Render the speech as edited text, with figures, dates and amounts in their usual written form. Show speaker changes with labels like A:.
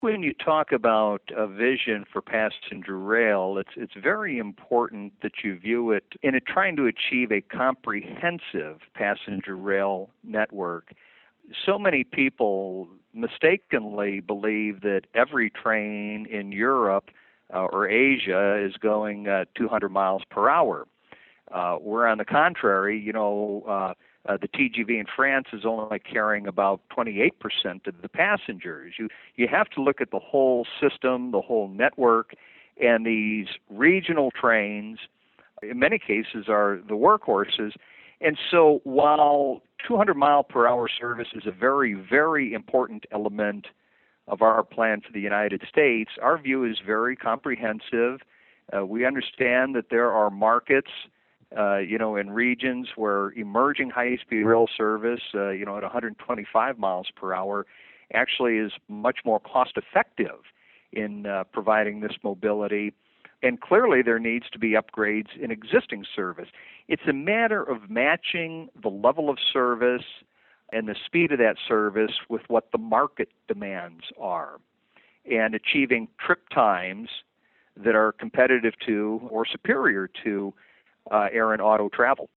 A: When you talk about a vision for passenger rail, it's very important that you view it in trying to achieve a comprehensive passenger rail network. So many people mistakenly believe that every train in Europe or Asia is going 200 miles per hour. Where on the contrary, the TGV in France is only carrying about 28% of the passengers. You have to look at the whole system, the whole network, and these regional trains, in many cases, are the workhorses. And so while 200 mile per hour service is a very, very important element of our plan for the United States, our view is very comprehensive. We understand that there are markets in regions where emerging high-speed rail service, at 125 miles per hour, actually is much more cost-effective in providing this mobility. And clearly, there needs to be upgrades in existing service. It's a matter of matching the level of service and the speed of that service with what the market demands are, and achieving trip times that are competitive to or superior to air and auto travel.